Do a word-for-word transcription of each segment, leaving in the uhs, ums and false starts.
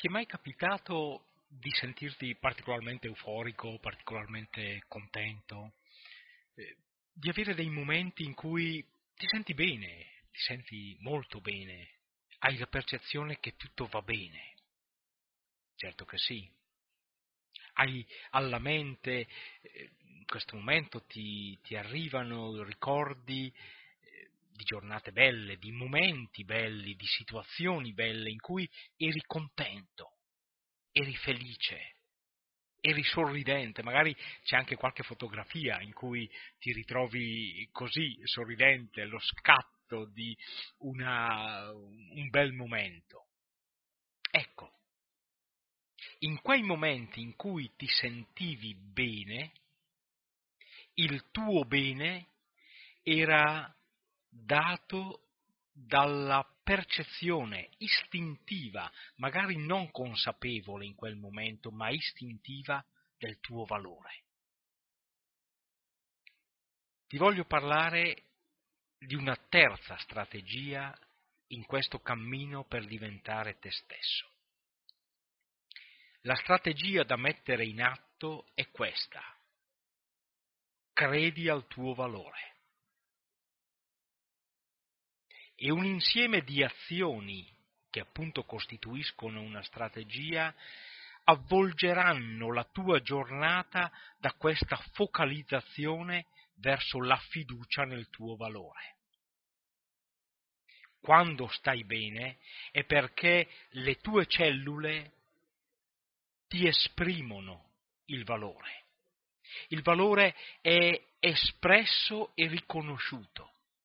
Ti è mai capitato di sentirti particolarmente euforico, particolarmente contento, eh, di avere dei momenti in cui ti senti bene, ti senti molto bene, hai la percezione che tutto va bene? Certo che sì. Hai alla mente, eh, in questo momento ti, ti arrivano ricordi eh, di giornate belle, di momenti belli, di situazioni belle in cui eri contento, eri felice, eri sorridente, magari c'è anche qualche fotografia in cui ti ritrovi così sorridente, lo scatto di una, un bel momento. Ecco, in quei momenti in cui ti sentivi bene, il tuo bene era dato dalla percezione istintiva, magari non consapevole in quel momento, ma istintiva del tuo valore. Ti voglio parlare di una terza strategia in questo cammino per diventare te stesso. La strategia da mettere in atto è questa: credi al tuo valore. E un insieme di azioni che appunto costituiscono una strategia avvolgeranno la tua giornata da questa focalizzazione verso la fiducia nel tuo valore. Quando stai bene è perché le tue cellule ti esprimono il valore. Il valore è espresso e riconosciuto.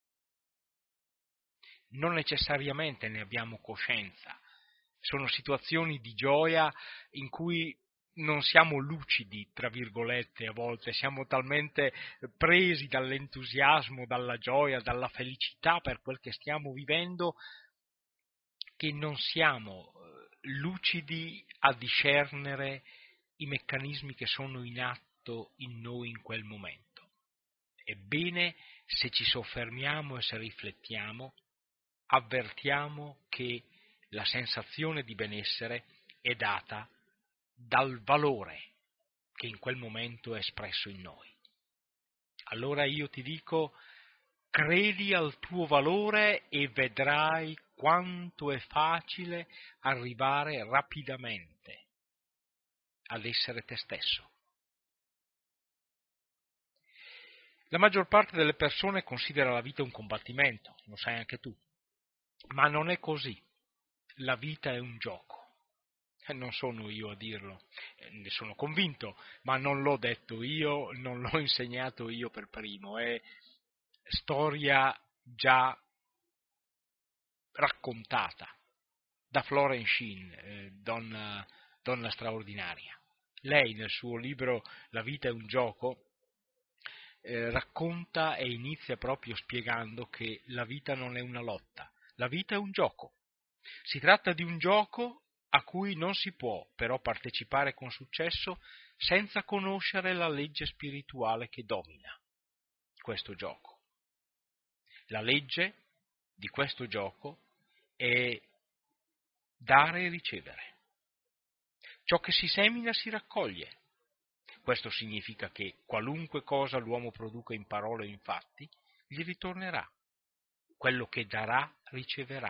Non necessariamente ne abbiamo coscienza. Sono situazioni di gioia in cui non siamo lucidi, tra virgolette, a volte, siamo talmente presi dall'entusiasmo, dalla gioia, dalla felicità per quel che stiamo vivendo, che non siamo lucidi a discernere i meccanismi che sono in atto in noi in quel momento. Ebbene, se ci soffermiamo e se riflettiamo, avvertiamo che la sensazione di benessere è data dal valore che in quel momento è espresso in noi. Allora io ti dico, credi al tuo valore e vedrai quanto è facile arrivare rapidamente ad essere te stesso. La maggior parte delle persone considera la vita un combattimento, lo sai anche tu. Ma non è così. La vita è un gioco. E non sono io a dirlo, ne sono convinto, ma non l'ho detto io, non l'ho insegnato io per primo. È storia già raccontata da Florence Sheen, eh, donna, donna straordinaria. Lei nel suo libro La vita è un gioco eh, racconta e inizia proprio spiegando che la vita non è una lotta. La vita è un gioco. Si tratta di un gioco a cui non si può però partecipare con successo senza conoscere la legge spirituale che domina questo gioco. La legge di questo gioco è dare e ricevere. Ciò che si semina si raccoglie. Questo significa che qualunque cosa l'uomo produca in parole o in fatti, gli ritornerà. Quello che darà, riceverà.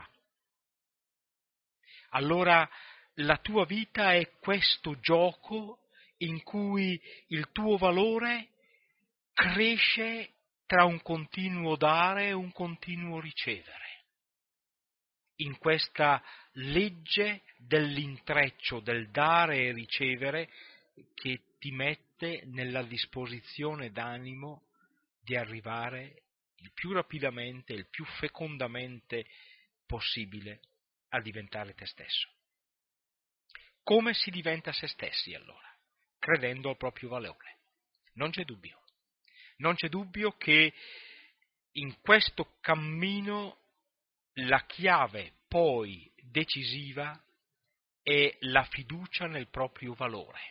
Allora la tua vita è questo gioco in cui il tuo valore cresce tra un continuo dare e un continuo ricevere. In questa legge dell'intreccio del dare e ricevere che ti mette nella disposizione d'animo di arrivare il più rapidamente, il più fecondamente possibile a diventare te stesso. Come si diventa se stessi allora? Credendo al proprio valore. Non c'è dubbio. Non c'è dubbio che in questo cammino la chiave poi decisiva è la fiducia nel proprio valore.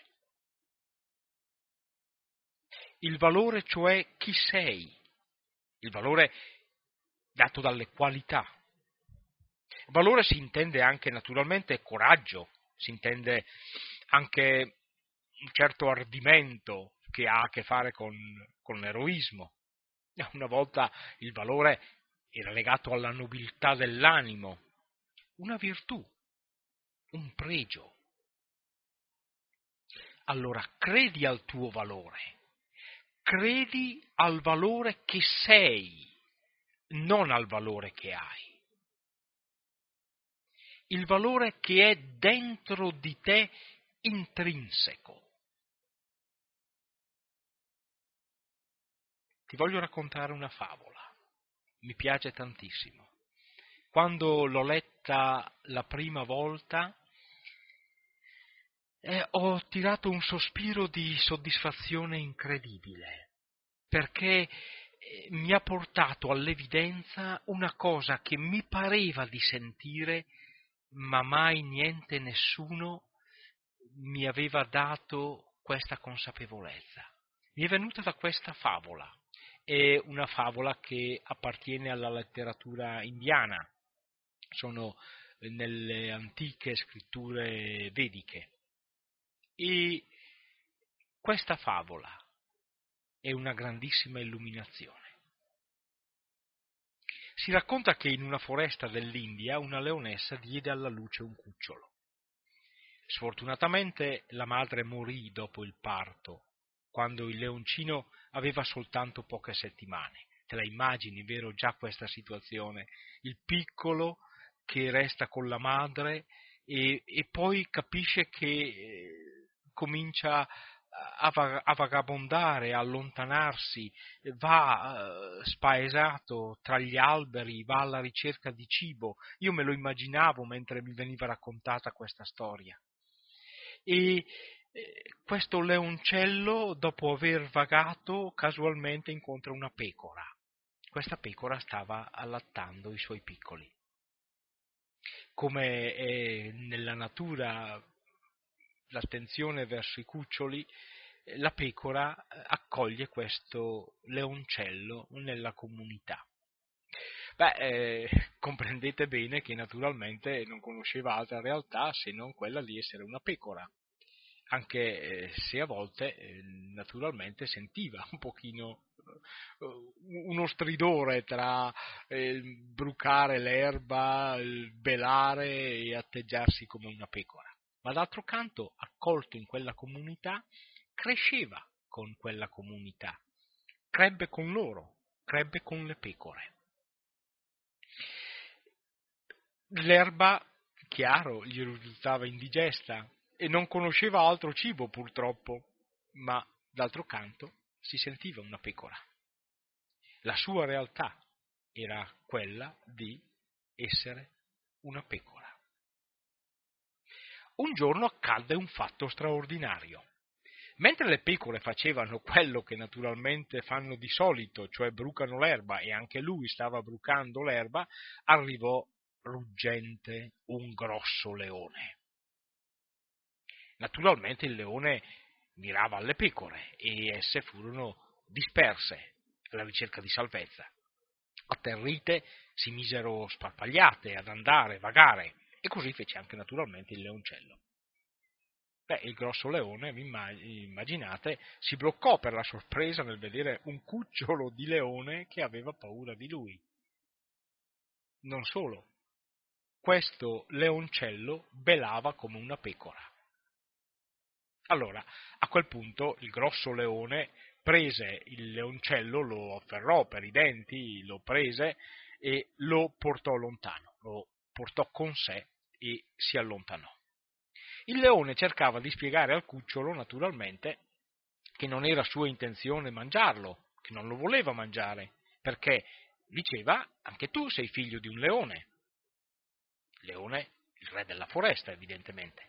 Il valore, cioè chi sei, il valore dato dalle qualità. Il valore si intende anche naturalmente coraggio, si intende anche un certo ardimento che ha a che fare con, con l'eroismo. Una volta il valore era legato alla nobiltà dell'animo, una virtù, un pregio. Allora credi al tuo valore, credi al valore che sei, non al valore che hai. Il valore che è dentro di te intrinseco. Ti voglio raccontare una favola, mi piace tantissimo. Quando l'ho letta la prima volta eh, ho tirato un sospiro di soddisfazione incredibile, perché eh, mi ha portato all'evidenza una cosa che mi pareva di sentire, ma mai niente, nessuno mi aveva dato questa consapevolezza. Mi è venuta da questa favola, è una favola che appartiene alla letteratura indiana, sono nelle antiche scritture vediche. E questa favola è una grandissima illuminazione. Si racconta che in una foresta dell'India una leonessa diede alla luce un cucciolo. Sfortunatamente la madre morì dopo il parto, quando il leoncino aveva soltanto poche settimane. Te la immagini, vero, già questa situazione? Il piccolo che resta con la madre e, e poi capisce che eh, comincia a, va, a vagabondare, a allontanarsi, va eh, spaesato tra gli alberi, va alla ricerca di cibo. Io me lo immaginavo mentre mi veniva raccontata questa storia. E questo leoncello, dopo aver vagato, casualmente incontra una pecora. Questa pecora stava allattando i suoi piccoli. Come è nella natura l'attenzione verso i cuccioli, la pecora accoglie questo leoncello nella comunità. Beh, eh, comprendete bene che naturalmente non conosceva altra realtà se non quella di essere una pecora, anche eh, se a volte eh, naturalmente sentiva un pochino eh, uno stridore tra eh, brucare l'erba, il belare e atteggiarsi come una pecora. Ma d'altro canto, accolto in quella comunità, cresceva con quella comunità, crebbe con loro, crebbe con le pecore. L'erba, chiaro, gli risultava indigesta e non conosceva altro cibo purtroppo, ma d'altro canto si sentiva una pecora. La sua realtà era quella di essere una pecora. Un giorno accadde un fatto straordinario. Mentre le pecore facevano quello che naturalmente fanno di solito, cioè brucano l'erba, e anche lui stava brucando l'erba, arrivò ruggente un grosso leone. Naturalmente il leone mirava alle pecore e esse furono disperse alla ricerca di salvezza. Atterrite si misero sparpagliate ad andare, vagare, e così fece anche naturalmente il leoncello. Beh, il grosso leone, vi immaginate, si bloccò per la sorpresa nel vedere un cucciolo di leone che aveva paura di lui. Non solo, questo leoncello belava come una pecora. Allora, a quel punto il grosso leone prese il leoncello, lo afferrò per i denti, lo prese e lo portò lontano, lo portò con sé e si allontanò. Il leone cercava di spiegare al cucciolo, naturalmente, che non era sua intenzione mangiarlo, che non lo voleva mangiare, perché diceva, anche tu sei figlio di un leone. Leone, il re della foresta, evidentemente.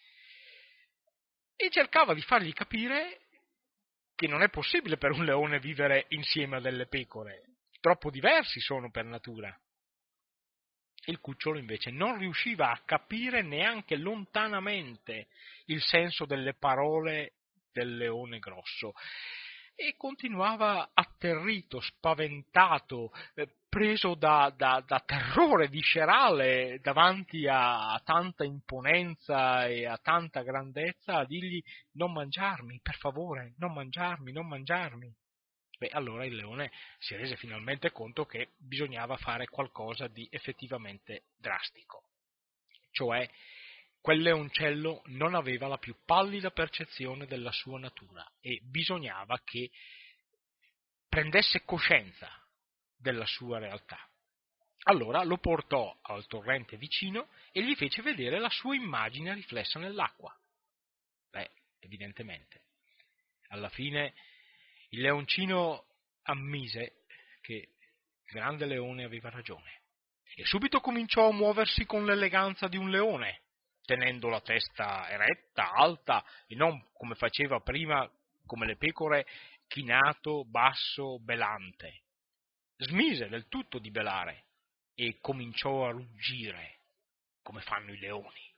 E cercava di fargli capire che non è possibile per un leone vivere insieme a delle pecore, troppo diversi sono per natura. Il cucciolo invece non riusciva a capire neanche lontanamente il senso delle parole del leone grosso e continuava atterrito, spaventato, eh, preso da, da, da terrore viscerale davanti a, a tanta imponenza e a tanta grandezza, a dirgli: non mangiarmi, per favore, non mangiarmi, non mangiarmi. Beh, allora il leone si rese finalmente conto che bisognava fare qualcosa di effettivamente drastico. Cioè, quel leoncello non aveva la più pallida percezione della sua natura e bisognava che prendesse coscienza della sua realtà. Allora lo portò al torrente vicino e gli fece vedere la sua immagine riflessa nell'acqua. Beh, evidentemente, alla fine il leoncino ammise che il grande leone aveva ragione e subito cominciò a muoversi con l'eleganza di un leone, tenendo la testa eretta, alta, e non come faceva prima, come le pecore, chinato, basso, belante. Smise del tutto di belare e cominciò a ruggire come fanno i leoni.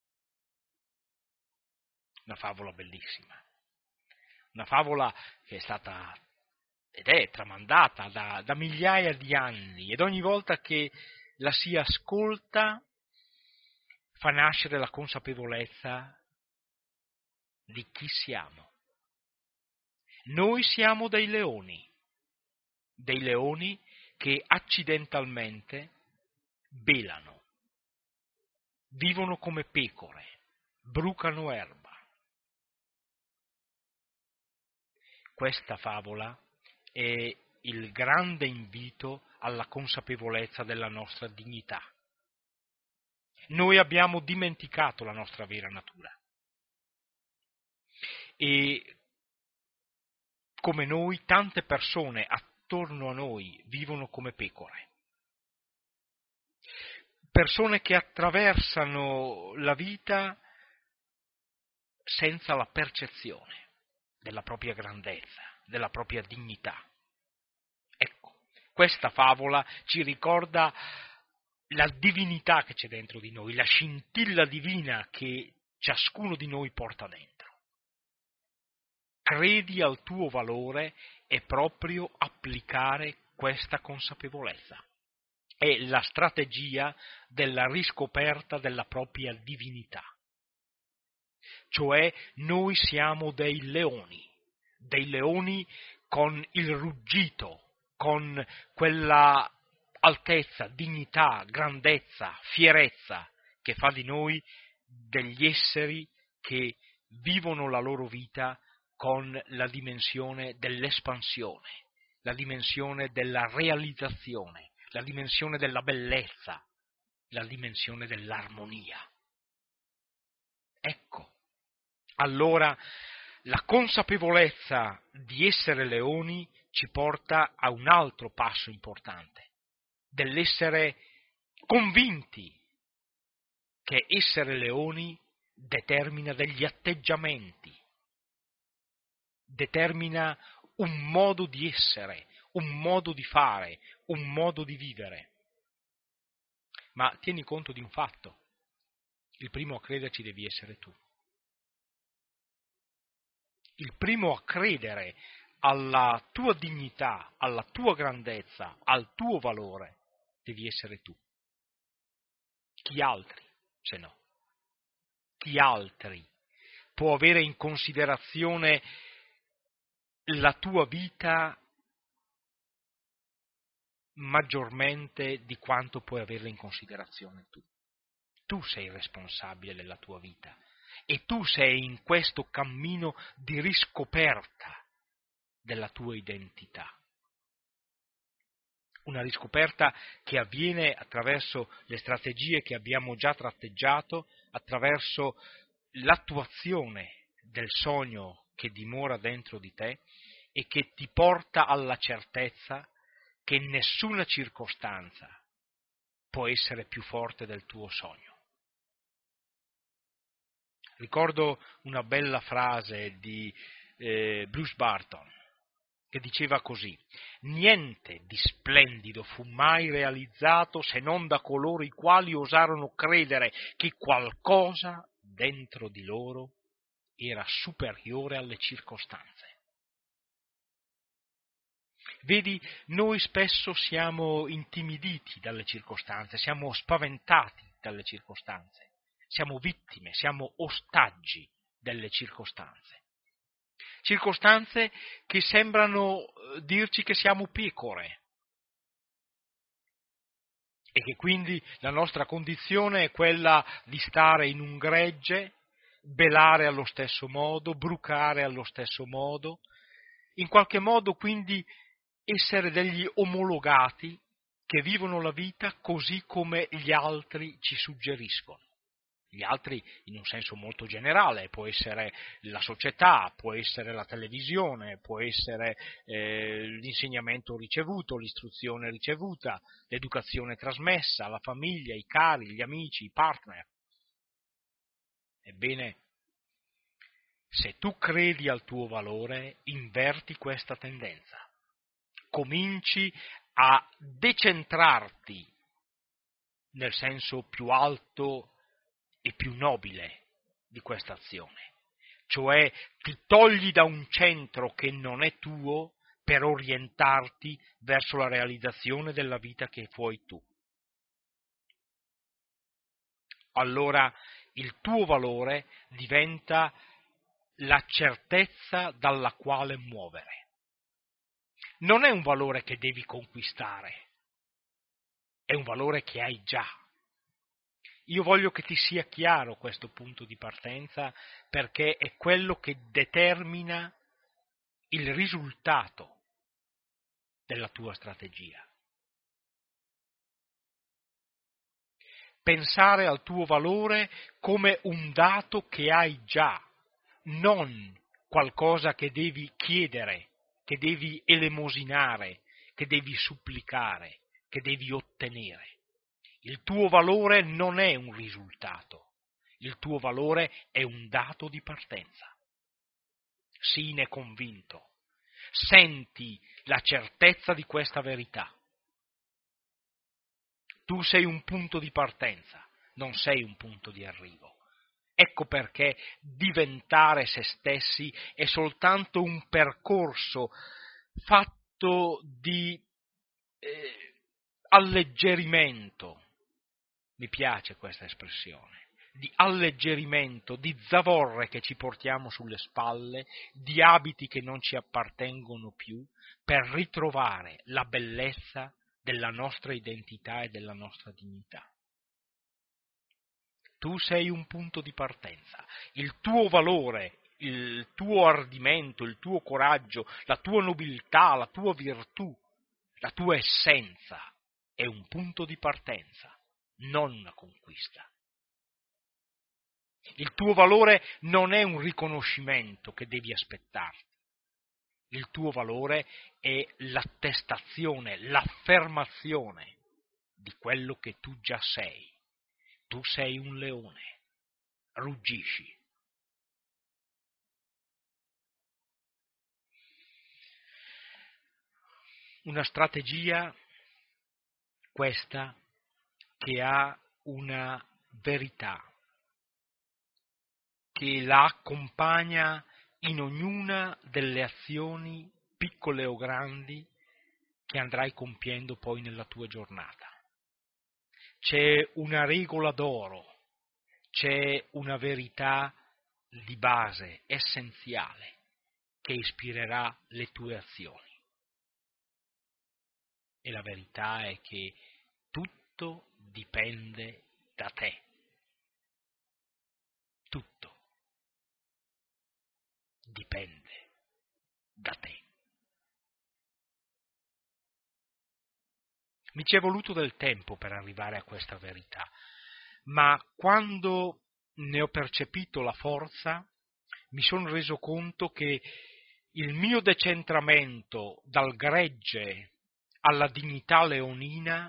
Una favola bellissima, una favola che è stata ed è tramandata da, da migliaia di anni, ed ogni volta che la si ascolta fa nascere la consapevolezza di chi siamo. Noi siamo dei leoni, dei leoni che accidentalmente belano, vivono come pecore, brucano erba. Questa favola è il grande invito alla consapevolezza della nostra dignità. Noi abbiamo dimenticato la nostra vera natura e come noi tante persone attorno a noi vivono come pecore. Persone che attraversano la vita senza la percezione della propria grandezza, della propria dignità. Ecco, questa favola ci ricorda la divinità che c'è dentro di noi, la scintilla divina che ciascuno di noi porta dentro. Credi al tuo valore è proprio applicare questa consapevolezza. È la strategia della riscoperta della propria divinità. Cioè noi siamo dei leoni, dei leoni con il ruggito, con quella altezza, dignità, grandezza, fierezza che fa di noi degli esseri che vivono la loro vita con la dimensione dell'espansione, la dimensione della realizzazione, la dimensione della bellezza, la dimensione dell'armonia. Ecco, allora la consapevolezza di essere leoni ci porta a un altro passo importante, dell'essere convinti che essere leoni determina degli atteggiamenti, determina un modo di essere, un modo di fare, un modo di vivere. Ma tieni conto di un fatto: il primo a crederci devi essere tu. Il primo a credere alla tua dignità, alla tua grandezza, al tuo valore, devi essere tu. Chi altri, se no? Chi altri può avere in considerazione la tua vita maggiormente di quanto puoi averla in considerazione tu? Tu sei responsabile della tua vita e tu sei in questo cammino di riscoperta della tua identità. Una riscoperta che avviene attraverso le strategie che abbiamo già tratteggiato, attraverso l'attuazione del sogno che dimora dentro di te e che ti porta alla certezza che nessuna circostanza può essere più forte del tuo sogno. Ricordo una bella frase di eh, Bruce Barton che diceva così: niente di splendido fu mai realizzato se non da coloro i quali osarono credere che qualcosa dentro di loro era superiore alle circostanze. Vedi, noi spesso siamo intimiditi dalle circostanze, siamo spaventati dalle circostanze, siamo vittime, siamo ostaggi delle circostanze. Circostanze che sembrano dirci che siamo pecore e che quindi la nostra condizione è quella di stare in un gregge, belare allo stesso modo, brucare allo stesso modo, in qualche modo quindi essere degli omologati che vivono la vita così come gli altri ci suggeriscono. Gli altri in un senso molto generale, può essere la società, può essere la televisione, può essere eh, l'insegnamento ricevuto, l'istruzione ricevuta, l'educazione trasmessa, la famiglia, i cari, gli amici, i partner. Ebbene, se tu credi al tuo valore, inverti questa tendenza. Cominci a decentrarti nel senso più alto e più nobile di questa azione, cioè ti togli da un centro che non è tuo per orientarti verso la realizzazione della vita che vuoi tu. Allora il tuo valore diventa la certezza dalla quale muovere. Non è un valore che devi conquistare, è un valore che hai già. Io voglio che ti sia chiaro questo punto di partenza, perché è quello che determina il risultato della tua strategia. Pensare al tuo valore come un dato che hai già, non qualcosa che devi chiedere, che devi elemosinare, che devi supplicare, che devi ottenere. Il tuo valore non è un risultato, il tuo valore è un dato di partenza. Sii convinto, senti la certezza di questa verità. Tu sei un punto di partenza, non sei un punto di arrivo. Ecco perché diventare se stessi è soltanto un percorso fatto di eh, alleggerimento. Mi piace questa espressione, di alleggerimento, di zavorre che ci portiamo sulle spalle, di abiti che non ci appartengono più, per ritrovare la bellezza della nostra identità e della nostra dignità. Tu sei un punto di partenza, il tuo valore, il tuo ardimento, il tuo coraggio, la tua nobiltà, la tua virtù, la tua essenza è un punto di partenza, non una conquista. Il tuo valore non è un riconoscimento che devi aspettarti. Il tuo valore è l'attestazione, l'affermazione di quello che tu già sei. Tu sei un leone, ruggisci. Una strategia, questa, che ha una verità, che la accompagna in ognuna delle azioni, piccole o grandi, che andrai compiendo poi nella tua giornata. C'è una regola d'oro, c'è una verità di base, essenziale, che ispirerà le tue azioni. E la verità è che tutto dipende da te. Tutto dipende da te. Mi ci è voluto del tempo per arrivare a questa verità, ma quando ne ho percepito la forza, mi sono reso conto che il mio decentramento dal gregge alla dignità leonina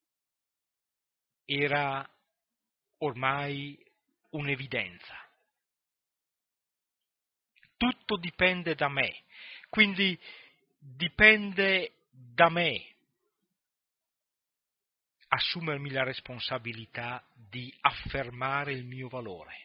era ormai un'evidenza. Tutto dipende da me, quindi dipende da me assumermi la responsabilità di affermare il mio valore.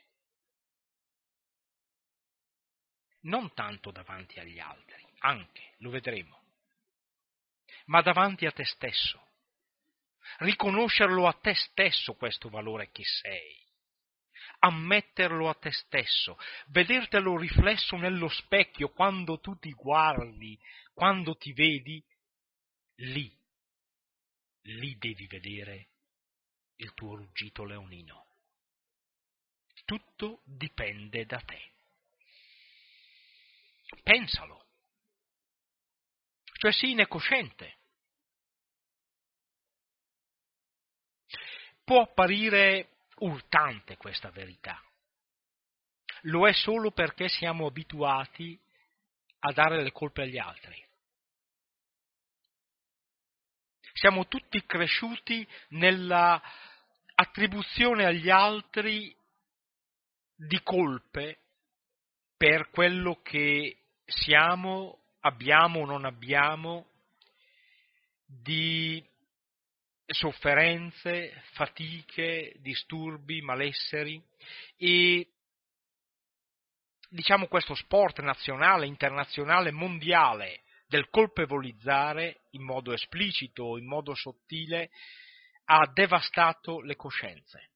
Non tanto davanti agli altri, anche, lo vedremo, ma davanti a te stesso. Riconoscerlo a te stesso questo valore che sei. Ammetterlo a te stesso, vedertelo riflesso nello specchio quando tu ti guardi, quando ti vedi, lì, lì devi vedere il tuo ruggito leonino. Tutto dipende da te. Pensalo. Cioè sii ne cosciente. Può apparire urtante questa verità. Lo è solo perché siamo abituati a dare le colpe agli altri. Siamo tutti cresciuti nella attribuzione agli altri di colpe per quello che siamo, abbiamo o non abbiamo, di sofferenze, fatiche, disturbi, malesseri e diciamo questo sport nazionale, internazionale, mondiale del colpevolizzare in modo esplicito o in modo sottile ha devastato le coscienze.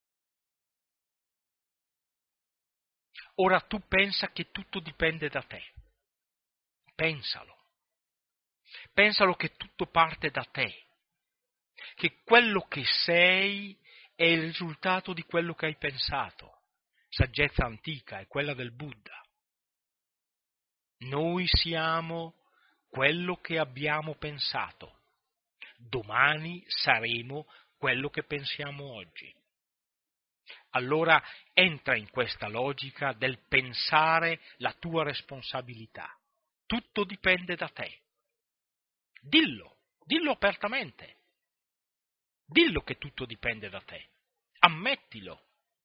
Ora tu pensa che tutto dipende da te. Pensalo. Pensalo che tutto parte da te. Che quello che sei è il risultato di quello che hai pensato. Saggezza antica è quella del Buddha. Noi siamo quello che abbiamo pensato. Domani saremo quello che pensiamo oggi. Allora entra in questa logica del pensare la tua responsabilità. Tutto dipende da te. Dillo, dillo apertamente. Dillo che tutto dipende da te. Ammettilo.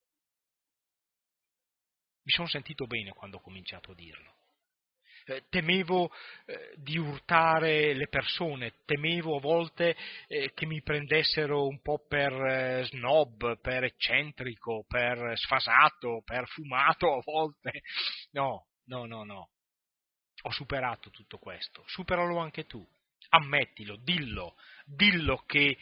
Mi sono sentito bene quando ho cominciato a dirlo. Eh, temevo eh, di urtare le persone, temevo a volte eh, che mi prendessero un po' per eh, snob, per eccentrico, per sfasato, per fumato a volte. No, no, no, no. Ho superato tutto questo. Superalo anche tu. Ammettilo, dillo, dillo che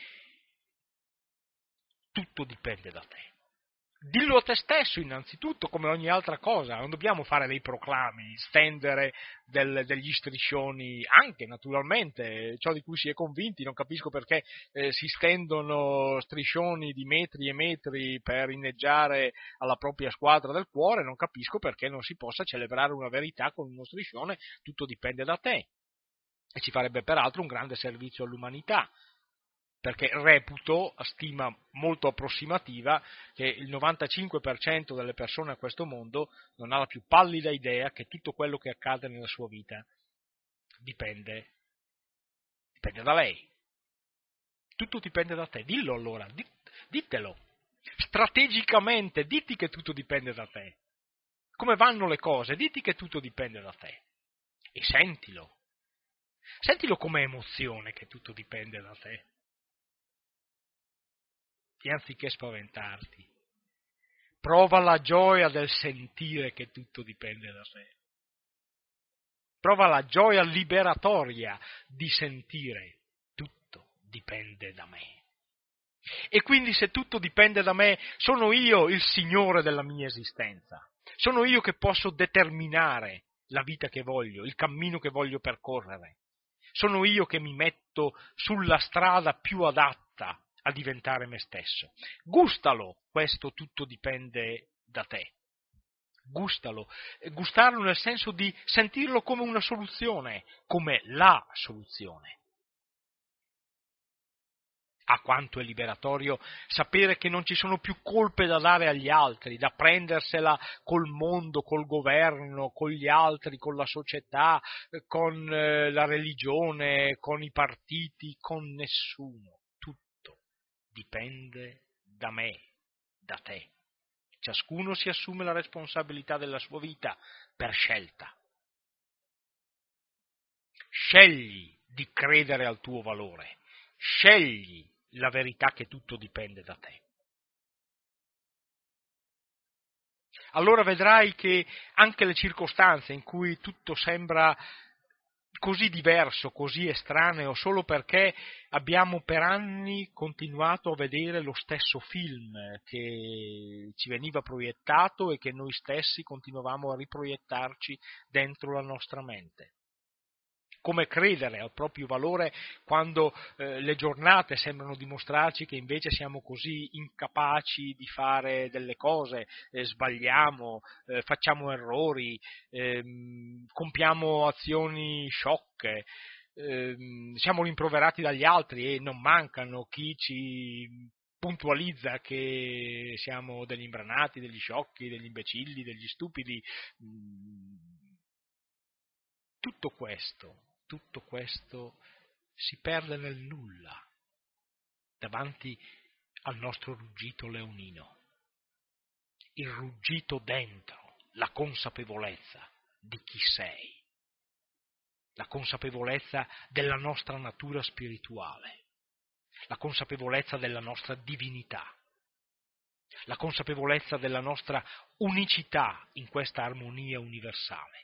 tutto dipende da te. Dillo a te stesso innanzitutto, come ogni altra cosa, non dobbiamo fare dei proclami, stendere del, degli striscioni, anche naturalmente, ciò di cui si è convinti, non capisco perché eh, si stendono striscioni di metri e metri per inneggiare alla propria squadra del cuore, non capisco perché non si possa celebrare una verità con uno striscione, tutto dipende da te, e ci farebbe peraltro un grande servizio all'umanità. Perché reputo, a stima molto approssimativa, che il novantacinque per cento delle persone a questo mondo non ha la più pallida idea che tutto quello che accade nella sua vita dipende, dipende da lei. Tutto dipende da te. Dillo allora, ditelo. Strategicamente, diti che tutto dipende da te. Come vanno le cose, diti che tutto dipende da te. E sentilo. Sentilo come emozione che tutto dipende da te. E anziché spaventarti, prova la gioia del sentire che tutto dipende da te. Prova la gioia liberatoria di sentire tutto dipende da me. E quindi se tutto dipende da me, sono io il Signore della mia esistenza. Sono io che posso determinare la vita che voglio, il cammino che voglio percorrere. Sono io che mi metto sulla strada più adatta a diventare me stesso. Gustalo, questo tutto dipende da te. Gustalo, gustarlo nel senso di sentirlo come una soluzione, come la soluzione. Ah, quanto è liberatorio sapere che non ci sono più colpe da dare agli altri, da prendersela col mondo, col governo, con gli altri, con la società, con eh, la religione, con i partiti, con nessuno. Tutto dipende da me, da te. Ciascuno si assume la responsabilità della sua vita per scelta. Scegli di credere al tuo valore, scegli la verità che tutto dipende da te. Allora vedrai che anche le circostanze in cui tutto sembra così diverso, così estraneo, solo perché abbiamo per anni continuato a vedere lo stesso film che ci veniva proiettato e che noi stessi continuavamo a riproiettarci dentro la nostra mente. Come credere al proprio valore quando eh, le giornate sembrano dimostrarci che invece siamo così incapaci di fare delle cose, eh, sbagliamo, eh, facciamo errori, ehm, compiamo azioni sciocche, ehm, siamo rimproverati dagli altri e non mancano chi ci puntualizza che siamo degli imbranati, degli sciocchi, degli imbecilli, degli stupidi. Tutto questo Tutto questo si perde nel nulla davanti al nostro ruggito leonino. Il ruggito dentro, la consapevolezza di chi sei, la consapevolezza della nostra natura spirituale, la consapevolezza della nostra divinità, la consapevolezza della nostra unicità in questa armonia universale.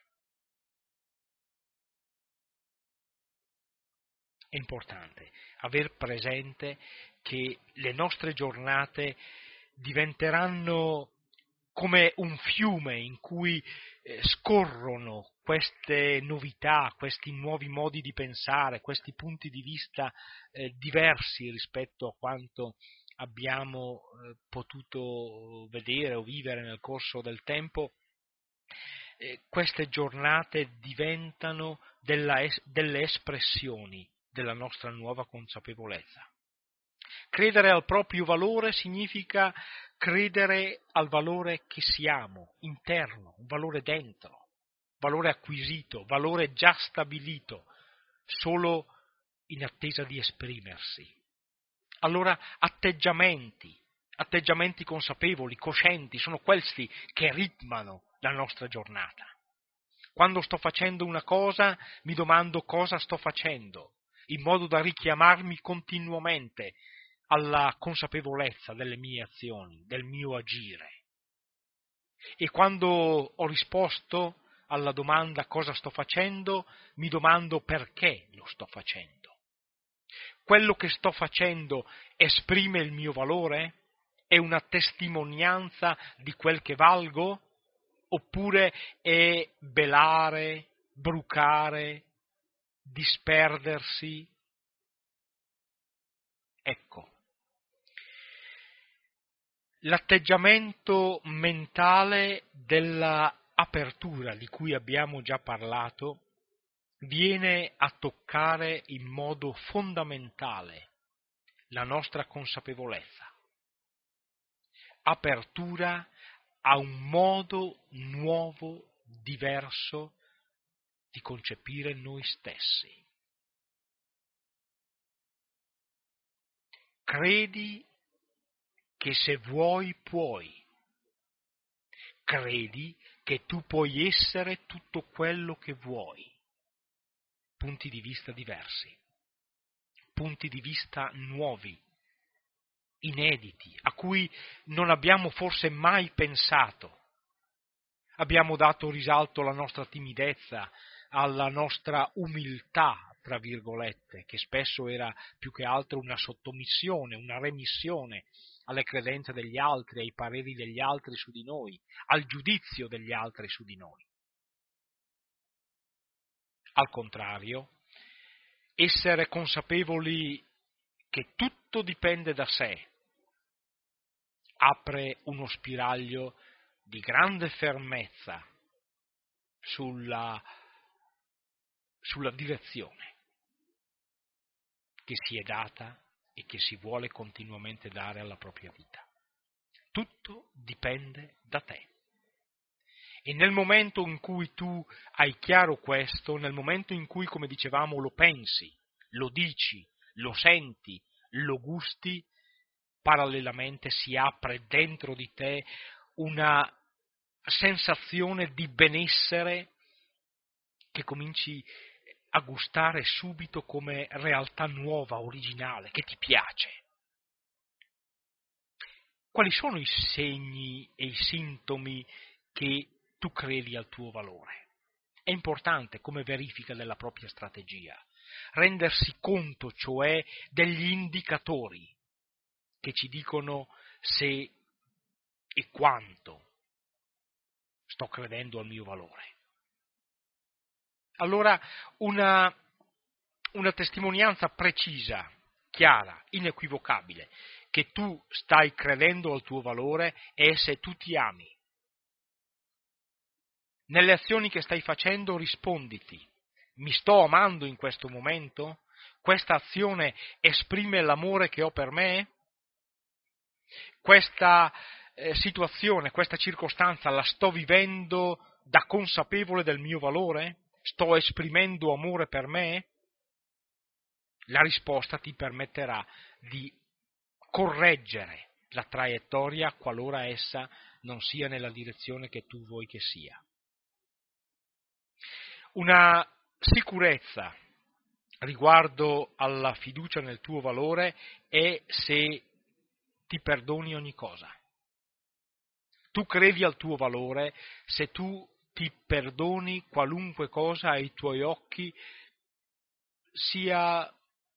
È importante aver presente che le nostre giornate diventeranno come un fiume in cui eh, scorrono queste novità, questi nuovi modi di pensare, questi punti di vista eh, diversi rispetto a quanto abbiamo eh, potuto vedere o vivere nel corso del tempo. Eh, queste giornate diventano della es- delle espressioni della nostra nuova consapevolezza. Credere al proprio valore significa credere al valore che siamo, interno, un valore dentro, valore acquisito, valore già stabilito, solo in attesa di esprimersi. Allora atteggiamenti, atteggiamenti consapevoli, coscienti, sono questi che ritmano la nostra giornata. Quando sto facendo una cosa, mi domando cosa sto facendo, in modo da richiamarmi continuamente alla consapevolezza delle mie azioni, del mio agire. E quando ho risposto alla domanda cosa sto facendo, mi domando perché lo sto facendo. Quello che sto facendo esprime il mio valore? È una testimonianza di quel che valgo? Oppure è belare, brucare, disperdersi? Ecco, l'atteggiamento mentale della apertura di cui abbiamo già parlato viene a toccare in modo fondamentale la nostra consapevolezza. Apertura a un modo nuovo, diverso di concepire noi stessi. Credi che se vuoi puoi. Credi che tu puoi essere tutto quello che vuoi. Punti di vista diversi, punti di vista nuovi, inediti, a cui non abbiamo forse mai pensato. Abbiamo dato risalto alla nostra timidezza, alla nostra umiltà, tra virgolette, che spesso era più che altro una sottomissione, una remissione alle credenze degli altri, ai pareri degli altri su di noi, al giudizio degli altri su di noi. Al contrario, essere consapevoli che tutto dipende da sé apre uno spiraglio di grande fermezza sulla, sulla direzione che si è data e che si vuole continuamente dare alla propria vita. Tutto dipende da te. E nel momento in cui tu hai chiaro questo, nel momento in cui, come dicevamo, lo pensi, lo dici, lo senti, lo gusti, parallelamente si apre dentro di te una sensazione di benessere che cominci a gustare subito come realtà nuova, originale, che ti piace. Quali sono i segni e i sintomi che tu credi al tuo valore? È importante come verifica della propria strategia, rendersi conto cioè degli indicatori che ci dicono se e quanto sto credendo al mio valore. Allora una, una testimonianza precisa, chiara, inequivocabile, che tu stai credendo al tuo valore è se tu ti ami. Nelle azioni che stai facendo risponditi: mi sto amando in questo momento? Questa azione esprime l'amore che ho per me? Questa eh, situazione, questa circostanza la sto vivendo da consapevole del mio valore? Sto esprimendo amore per me? La risposta ti permetterà di correggere la traiettoria qualora essa non sia nella direzione che tu vuoi che sia. Una sicurezza riguardo alla fiducia nel tuo valore è se ti perdoni ogni cosa. Tu credi al tuo valore se tu ti perdoni qualunque cosa ai tuoi occhi sia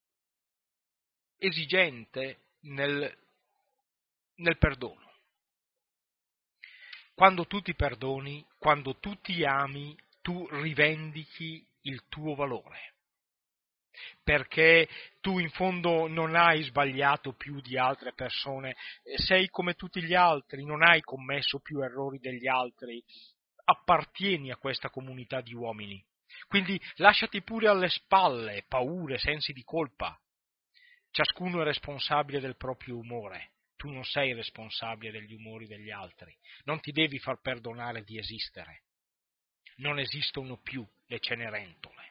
esigente nel, nel perdono. Quando tu ti perdoni, quando tu ti ami, tu rivendichi il tuo valore, perché tu in fondo non hai sbagliato più di altre persone, sei come tutti gli altri, non hai commesso più errori degli altri, appartieni a questa comunità di uomini. Quindi lasciati pure alle spalle paure, sensi di colpa. Ciascuno è responsabile del proprio umore. Tu non sei responsabile degli umori degli altri, non ti devi far perdonare di esistere, non esistono più le Cenerentole.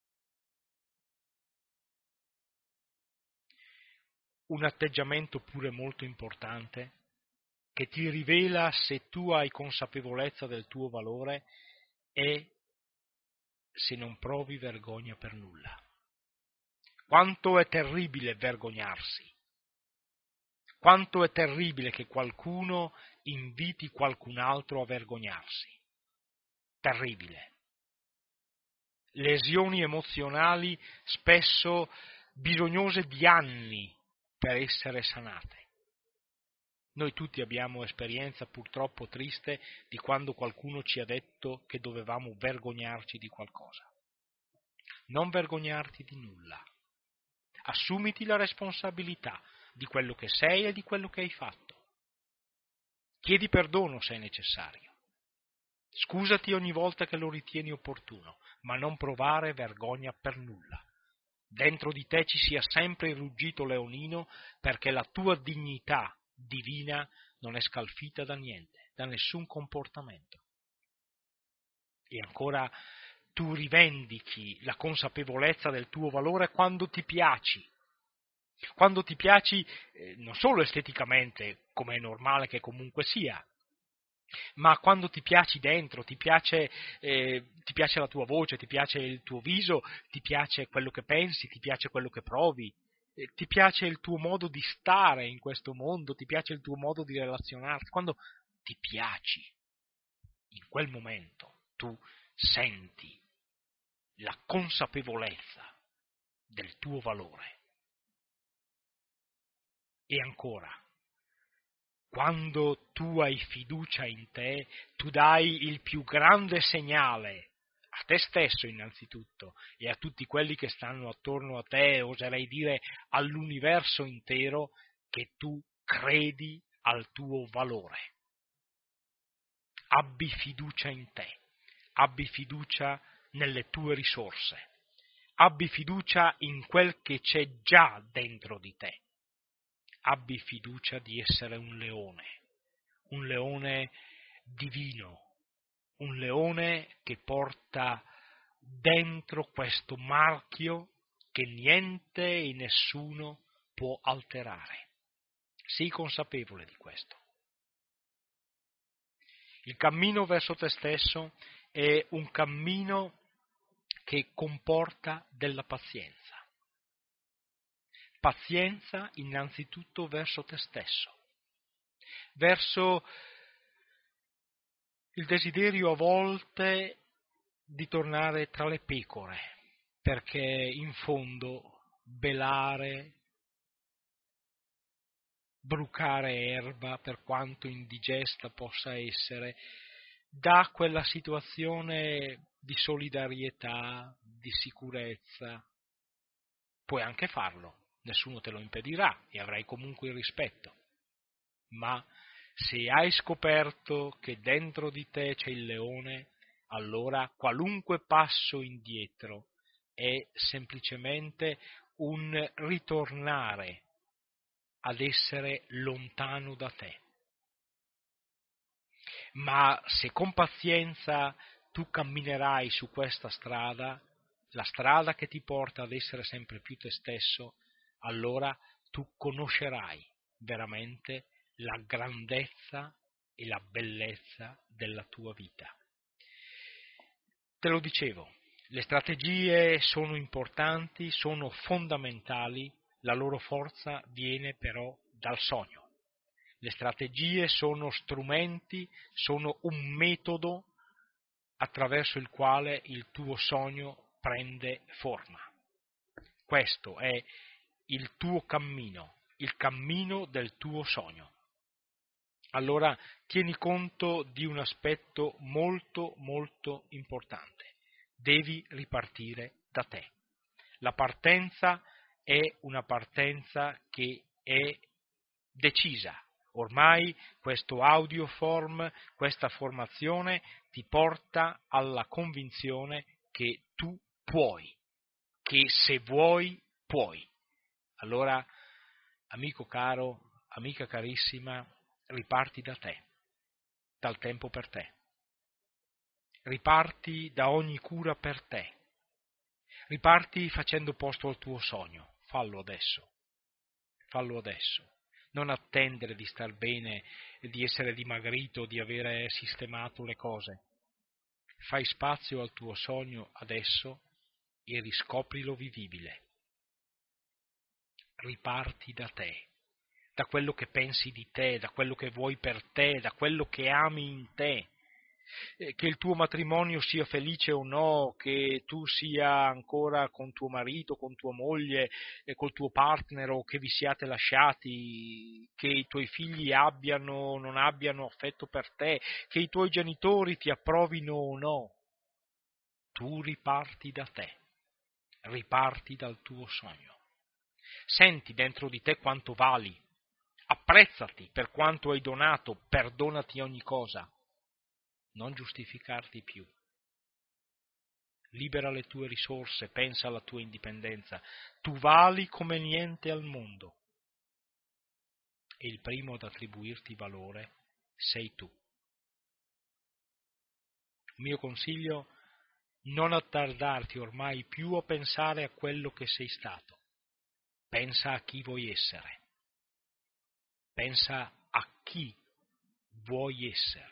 Un atteggiamento pure molto importante che ti rivela se tu hai consapevolezza del tuo valore è se non provi vergogna per nulla. Quanto è terribile vergognarsi! Quanto è terribile che qualcuno inviti qualcun altro a vergognarsi. Terribile. Lesioni emozionali spesso bisognose di anni per essere sanate. Noi tutti abbiamo esperienza purtroppo triste di quando qualcuno ci ha detto che dovevamo vergognarci di qualcosa. Non vergognarti di nulla. Assumiti la responsabilità di quello che sei e di quello che hai fatto. Chiedi perdono se è necessario. Scusati ogni volta che lo ritieni opportuno, ma non provare vergogna per nulla. Dentro di te ci sia sempre il ruggito leonino, perché la tua dignità divina non è scalfita da niente, da nessun comportamento. E ancora, tu rivendichi la consapevolezza del tuo valore quando ti piaci. Quando ti piaci eh, non solo esteticamente, come è normale che comunque sia, ma quando ti piaci dentro, ti piace, eh, ti piace la tua voce, ti piace il tuo viso, ti piace quello che pensi, ti piace quello che provi, eh, ti piace il tuo modo di stare in questo mondo, ti piace il tuo modo di relazionarti, quando ti piaci, in quel momento tu senti la consapevolezza del tuo valore. E ancora, quando tu hai fiducia in te, tu dai il più grande segnale a te stesso innanzitutto e a tutti quelli che stanno attorno a te, oserei dire all'universo intero, che tu credi al tuo valore. Abbi fiducia in te, abbi fiducia nelle tue risorse, abbi fiducia in quel che c'è già dentro di te. Abbi fiducia di essere un leone, un leone divino, un leone che porta dentro questo marchio che niente e nessuno può alterare. Sii consapevole di questo. Il cammino verso te stesso è un cammino che comporta della pazienza. Pazienza innanzitutto verso te stesso, verso il desiderio a volte di tornare tra le pecore, perché in fondo belare, brucare erba, per quanto indigesta possa essere, dà quella situazione di solidarietà, di sicurezza. Puoi anche farlo, nessuno te lo impedirà e avrai comunque il rispetto. Ma se hai scoperto che dentro di te c'è il leone, allora qualunque passo indietro è semplicemente un ritornare ad essere lontano da te. Ma se con pazienza tu camminerai su questa strada, la strada che ti porta ad essere sempre più te stesso, allora tu conoscerai veramente la grandezza e la bellezza della tua vita. Te lo dicevo, le strategie sono importanti, sono fondamentali, la loro forza viene però dal sogno. Le strategie sono strumenti, sono un metodo attraverso il quale il tuo sogno prende forma. Questo è il tuo cammino, il cammino del tuo sogno. Allora tieni conto di un aspetto molto molto importante. Devi ripartire da te. La partenza è una partenza che è decisa. Ormai questo audioform, questa formazione ti porta alla convinzione che tu puoi, che se vuoi, puoi. Allora, amico caro, amica carissima, riparti da te, dal tempo per te. Riparti da ogni cura per te. Riparti facendo posto al tuo sogno. Fallo adesso. Fallo adesso. Non attendere di star bene, di essere dimagrito, di avere sistemato le cose. Fai spazio al tuo sogno adesso e riscoprilo vivibile. Riparti da te, da quello che pensi di te, da quello che vuoi per te, da quello che ami in te. Che il tuo matrimonio sia felice o no, che tu sia ancora con tuo marito, con tua moglie, col tuo partner o che vi siate lasciati, che i tuoi figli abbiano o non abbiano affetto per te, che i tuoi genitori ti approvino o no, tu riparti da te, riparti dal tuo sogno. Senti dentro di te quanto vali, apprezzati per quanto hai donato, perdonati ogni cosa. Non giustificarti più. Libera le tue risorse, pensa alla tua indipendenza. Tu vali come niente al mondo. E il primo ad attribuirti valore sei tu. Il mio consiglio, non attardarti ormai più a pensare a quello che sei stato. Pensa a chi vuoi essere. Pensa a chi vuoi essere.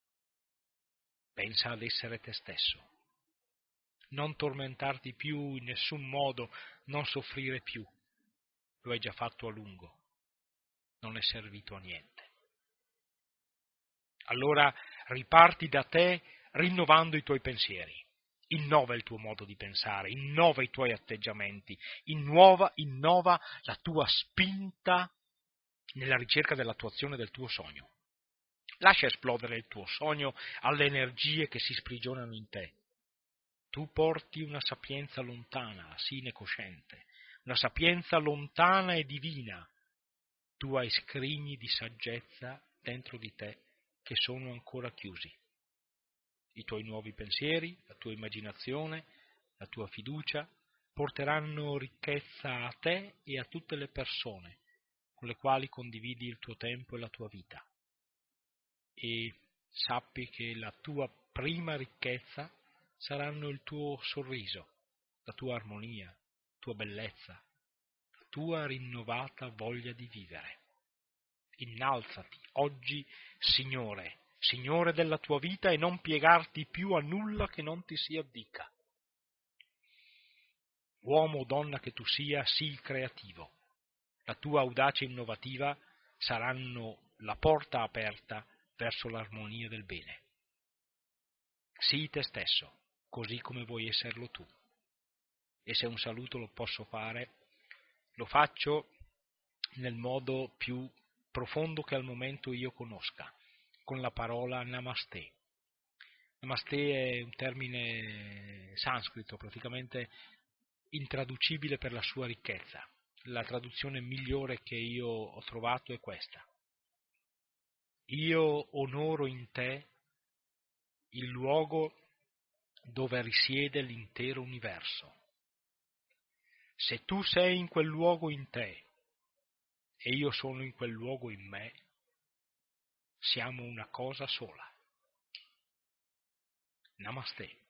Pensa ad essere te stesso. Non tormentarti più in nessun modo, non soffrire più. Lo hai già fatto a lungo. Non è servito a niente. Allora riparti da te rinnovando i tuoi pensieri. Innova il tuo modo di pensare, innova i tuoi atteggiamenti, innova, innova la tua spinta nella ricerca dell'attuazione del tuo sogno. Lascia esplodere il tuo sogno alle energie che si sprigionano in te. Tu porti una sapienza lontana, sine cosciente, una sapienza lontana e divina. Tu hai scrigni di saggezza dentro di te che sono ancora chiusi. I tuoi nuovi pensieri, la tua immaginazione, la tua fiducia porteranno ricchezza a te e a tutte le persone con le quali condividi il tuo tempo e la tua vita. E sappi che la tua prima ricchezza saranno il tuo sorriso, la tua armonia, la tua bellezza, la tua rinnovata voglia di vivere. Innalzati oggi, Signore, Signore della tua vita, e non piegarti più a nulla che non ti si addica. Uomo o donna che tu sia, sii creativo. La tua audacia innovativa saranno la porta aperta verso l'armonia del bene. Sii te stesso, così come vuoi esserlo tu. E se un saluto lo posso fare, lo faccio nel modo più profondo che al momento io conosca, con la parola Namaste. Namaste è un termine sanscrito, praticamente intraducibile per la sua ricchezza. La traduzione migliore che io ho trovato è questa: io onoro in te il luogo dove risiede l'intero universo. Se tu sei in quel luogo in te e io sono in quel luogo in me, siamo una cosa sola. Namaste.